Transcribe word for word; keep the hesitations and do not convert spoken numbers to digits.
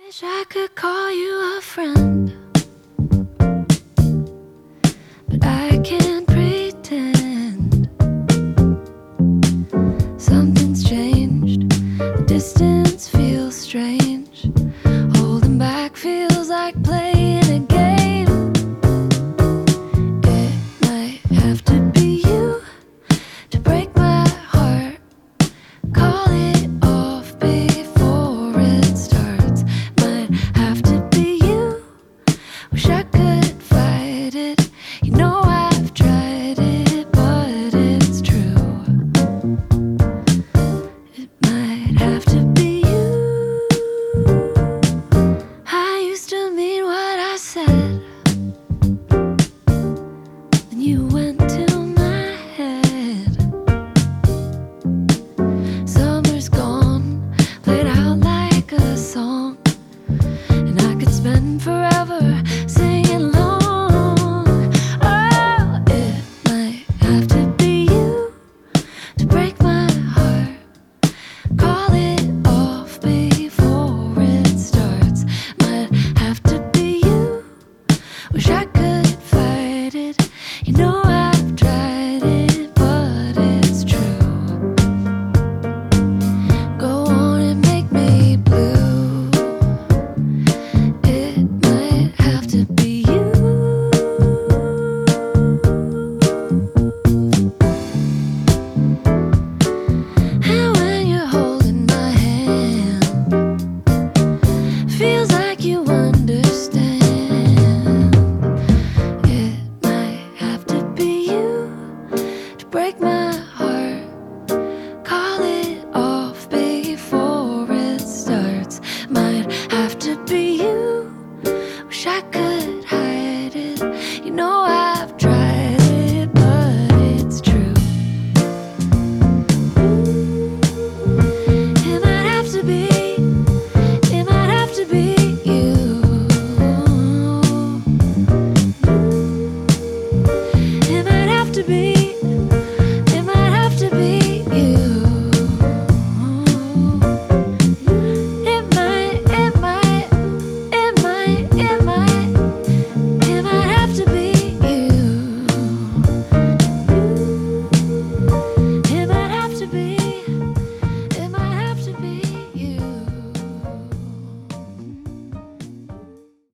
Wish I could call you a friend, but I can't pretend. Something's changed, the distance feels strange. Holding back feels like playing a game. It might have to be you to break my heart. Call it off before it starts. Might have to be you. Wish I could fight it. You know I've tried it, but it's true. It might have to be you. I used to mean what I said, and you went to my head. Summer's gone, played out like a song, and I could spend forever singing along. Oh, it might have to be you to break my heart. Call it off before it starts. Might have to be you. Wish I could fight it. You know I've tried it, but it's true. Go on and make me blue. It might have to be you. And when you're holding my hand, feels